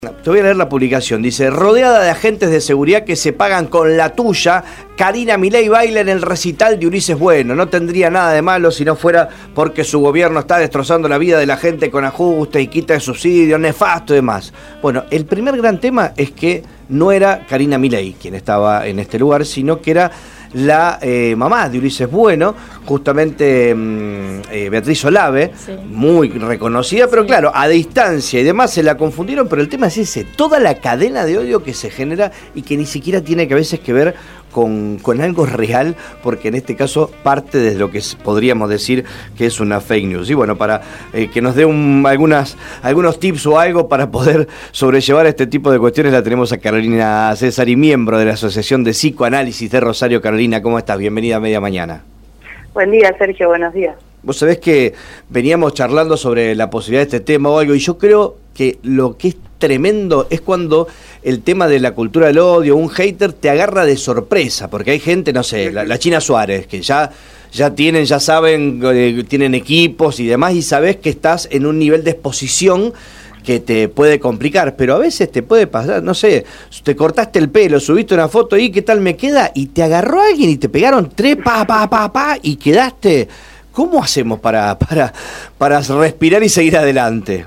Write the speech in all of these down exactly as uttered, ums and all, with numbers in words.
Te voy a leer la publicación. Dice: rodeada de agentes de seguridad que se pagan con la tuya, Karina Milei baila en el recital de Ulises Bueno. No tendría nada de malo si no fuera porque su gobierno está destrozando la vida de la gente con ajustes y quita de subsidios, nefasto y demás. Bueno, el primer gran tema es que no era Karina Milei quien estaba en este lugar, sino que era la eh, mamá de Ulises Bueno, justamente mmm, eh, Beatriz Olave, sí. Muy reconocida, pero sí. Claro, a distancia y demás se la confundieron, pero el tema es ese, toda la cadena de odio que se genera y que ni siquiera tiene que a veces que ver con, con algo real, porque en este caso parte de lo que podríamos decir que es una fake news. Y bueno, para eh, que nos dé un, algunas, algunos tips o algo para poder sobrellevar este tipo de cuestiones, la tenemos a Carolina Cesari, miembro de la Asociación de Psicoanálisis de Rosario. Carolina, ¿cómo estás? Bienvenida a Media Mañana. Buen día, Sergio, buenos días. Vos sabés que veníamos charlando sobre la posibilidad de este tema o algo, y yo creo que lo que es tremendo es cuando el tema de la cultura del odio, un hater te agarra de sorpresa, porque hay gente, no sé, la, la China Suárez, que ya, ya tienen, ya saben, eh, tienen equipos y demás, y sabés que estás en un nivel de exposición que te puede complicar, pero a veces te puede pasar, no sé, te cortaste el pelo, subiste una foto y ¿qué tal me queda? Y te agarró alguien y te pegaron tres pa, pa, pa, pa, y quedaste. ¿Cómo hacemos para, para, para respirar y seguir adelante?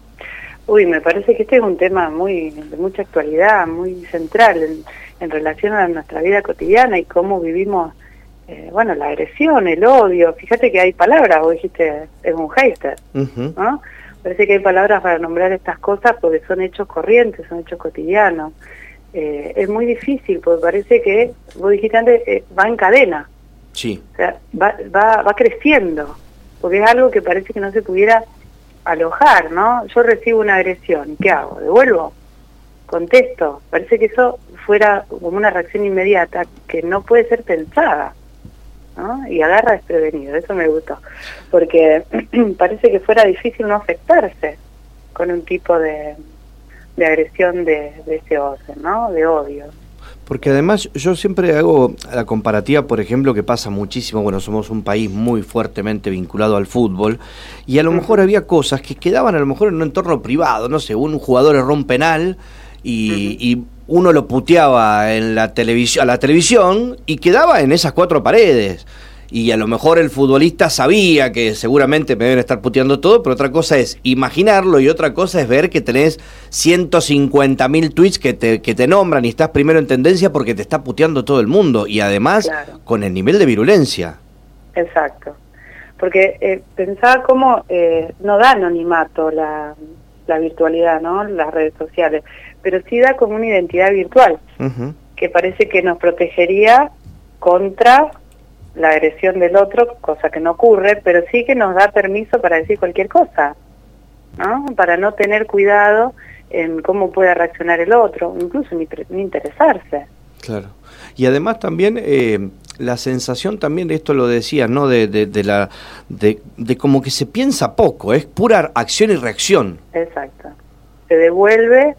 Uy, me parece que este es un tema muy de mucha actualidad, muy central en, en relación a nuestra vida cotidiana y cómo vivimos, eh, bueno, la agresión, el odio. Fíjate que hay palabras, vos dijiste, es un hater, uh-huh. ¿no? Parece que hay palabras para nombrar estas cosas porque son hechos corrientes, son hechos cotidianos. Eh, es muy difícil porque parece que, vos dijiste antes, eh, va en cadena. Sí. O sea, va, va, va creciendo, porque es algo que parece que no se pudiera alojar, ¿no? Yo recibo una agresión, ¿qué hago? ¿Devuelvo? ¿Contesto? Parece que eso fuera como una reacción inmediata que no puede ser pensada, ¿no? Y agarra desprevenido, eso me gustó, porque parece que fuera difícil no afectarse con un tipo de, de agresión de, de ese orden, ¿no? De odio. Porque además yo siempre hago la comparativa, por ejemplo, que pasa muchísimo, bueno, somos un país muy fuertemente vinculado al fútbol, y a lo mejor uh-huh. había cosas que quedaban a lo mejor en un entorno privado, no sé, un jugador erró un penal y, uh-huh. y uno lo puteaba en la televisión, a la televisión y quedaba en esas cuatro paredes. Y a lo mejor el futbolista sabía que seguramente me deben estar puteando todo, pero otra cosa es imaginarlo y otra cosa es ver que tenés ciento cincuenta mil tweets que te, que te nombran y estás primero en tendencia porque te está puteando todo el mundo y además claro. Con el nivel de virulencia. Exacto, porque eh, pensaba cómo eh, no da anonimato la, la virtualidad, ¿no? Las redes sociales, pero sí da como una identidad virtual, uh-huh. que parece que nos protegería contra la agresión del otro, cosa que no ocurre, pero sí que nos da permiso para decir cualquier cosa, ¿no? Para no tener cuidado en cómo puede reaccionar el otro, incluso ni, ni interesarse. Claro. Y además también eh, la sensación también de esto lo decías, ¿no? De, de, de la de, de como que se piensa poco, es pura acción y reacción. Exacto. Se devuelve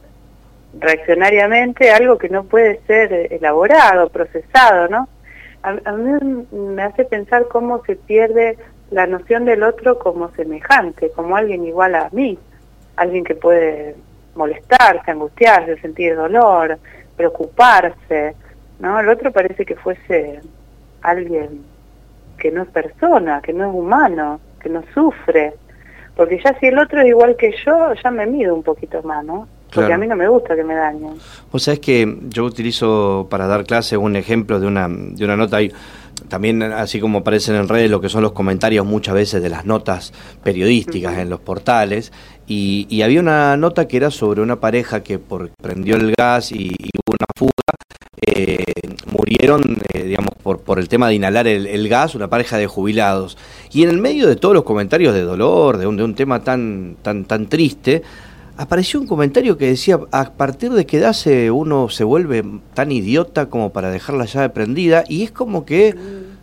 reaccionariamente algo que no puede ser elaborado, procesado, ¿no? A, a mí me hace pensar cómo se pierde la noción del otro como semejante, como alguien igual a mí, alguien que puede molestarse, angustiarse, sentir dolor, preocuparse, ¿no? El otro parece que fuese alguien que no es persona, que no es humano, que no sufre, porque ya si el otro es igual que yo, ya me mido un poquito más, ¿no? Porque claro. A mí no me gusta que me dañen. Vos sabés que yo utilizo para dar clase un ejemplo de una de una nota ahí, también así como aparecen en redes lo que son los comentarios muchas veces de las notas periodísticas uh-huh. en los portales, y, y había una nota que era sobre una pareja que por prendió el gas y, y hubo una fuga, eh, murieron, eh, digamos, por, por el tema de inhalar el, el gas, una pareja de jubilados. Y en el medio de todos los comentarios de dolor, de un, de un tema tan, tan, tan triste, apareció un comentario que decía, a partir de qué edad se, uno se vuelve tan idiota como para dejar la llave prendida, y es como que,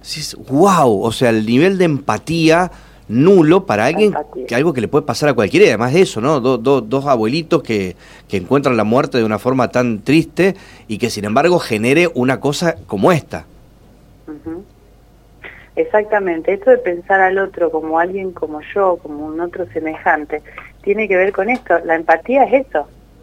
wow, o sea, el nivel de empatía nulo para alguien, que algo que le puede pasar a cualquiera, y además de eso, ¿no? Do, do, dos abuelitos que, que encuentran la muerte de una forma tan triste y que sin embargo genere una cosa como esta. Uh-huh. Exactamente, esto de pensar al otro como alguien como yo, como un otro semejante, tiene que ver con esto. La empatía es eso,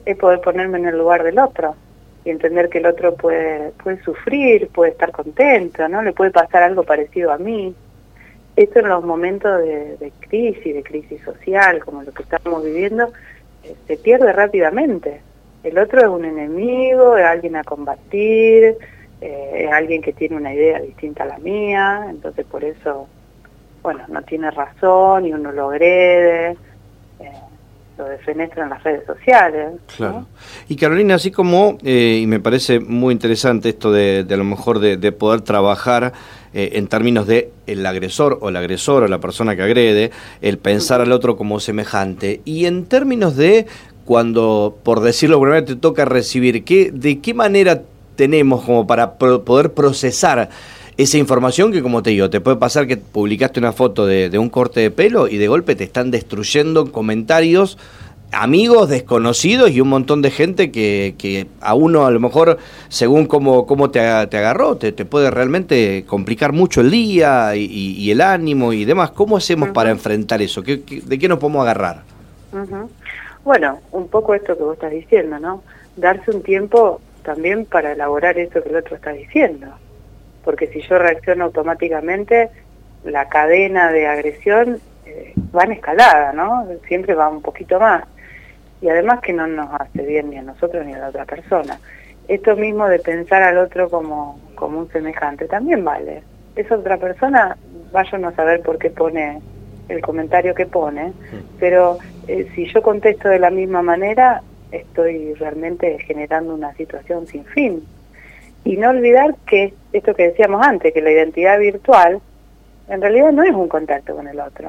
es poder ponerme en el lugar del otro y entender que el otro puede, puede sufrir, puede estar contento, ¿no? Le puede pasar algo parecido a mí. Esto en los momentos de, de crisis, de crisis social, como lo que estamos viviendo, eh, se pierde rápidamente. El otro es un enemigo, es alguien a combatir, eh, es alguien que tiene una idea distinta a la mía, entonces por eso, bueno, no tiene razón y uno lo agrede, eh, lo defenestra en las redes sociales, ¿no? Claro. Y Carolina, así como, eh, y me parece muy interesante esto de, de a lo mejor de, de poder trabajar eh, en términos de el agresor o el agresor o la persona que agrede, el pensar al otro como semejante, y en términos de cuando, por decirlo primero, te toca recibir, ¿qué, ¿de qué manera tenemos como para pro, poder procesar esa información que, como te digo, te puede pasar que publicaste una foto de, de un corte de pelo y de golpe te están destruyendo comentarios, amigos, desconocidos y un montón de gente que, que a uno a lo mejor, según cómo, cómo te, te agarró, te, te puede realmente complicar mucho el día y, y, y el ánimo y demás. ¿Cómo hacemos uh-huh. para enfrentar eso? ¿Qué, qué, ¿De qué nos podemos agarrar? Uh-huh. Bueno, un poco esto que vos estás diciendo, ¿no? Darse un tiempo también para elaborar eso que el otro está diciendo. Porque si yo reacciono automáticamente, la cadena de agresión eh, va en escalada, ¿no? Siempre va un poquito más. Y además que no nos hace bien ni a nosotros ni a la otra persona. Esto mismo de pensar al otro como, como un semejante también vale. Esa otra persona, vaya no a saber por qué pone el comentario que pone, pero eh, si yo contesto de la misma manera, estoy realmente generando una situación sin fin. Y no olvidar que, esto que decíamos antes, que la identidad virtual, en realidad no es un contacto con el otro,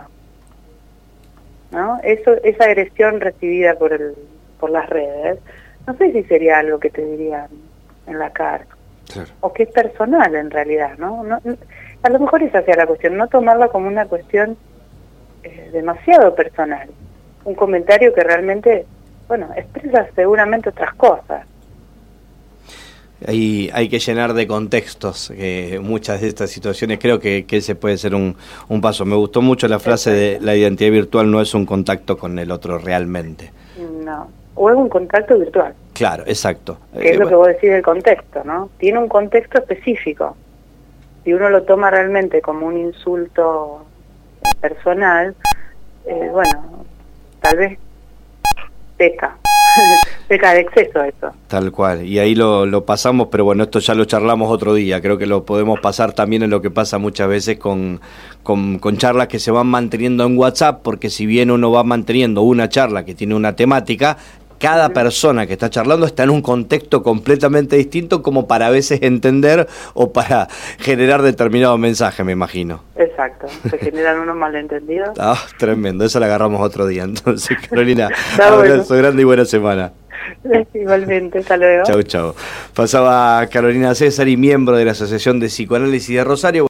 ¿no? Eso, esa agresión recibida por el, por las redes, no sé si sería algo que te dirían en la cara, claro. O que es personal en realidad, ¿no? No, no a lo mejor esa sea la cuestión, no tomarla como una cuestión eh, demasiado personal. Un comentario que realmente, bueno, expresa seguramente otras cosas. Hay, hay que llenar de contextos eh, muchas de estas situaciones. Creo que, que ese puede ser un, un paso. Me gustó mucho la frase de la identidad virtual no es un contacto con el otro realmente. No, o es un contacto virtual. Claro, exacto. Que eh, es lo bueno. que vos decís del contexto, ¿no? Tiene un contexto específico. Si uno lo toma realmente como un insulto personal, eh, bueno, tal vez peca. Peca de exceso eso. Tal cual, y ahí lo, lo pasamos, pero bueno, esto ya lo charlamos otro día, creo que lo podemos pasar también en lo que pasa muchas veces con, con, con charlas que se van manteniendo en WhatsApp, porque si bien uno va manteniendo una charla que tiene una temática, cada persona que está charlando está en un contexto completamente distinto como para a veces entender o para generar determinado mensaje, me imagino. Exacto, se generan unos malentendidos. Ah, tremendo, eso lo agarramos otro día. Entonces, Carolina, abrazo bueno. grande y buena semana. Igualmente, hasta luego. Chau, chau. Pasaba Carolina César y miembro de la Asociación de Psicoanálisis de Rosario.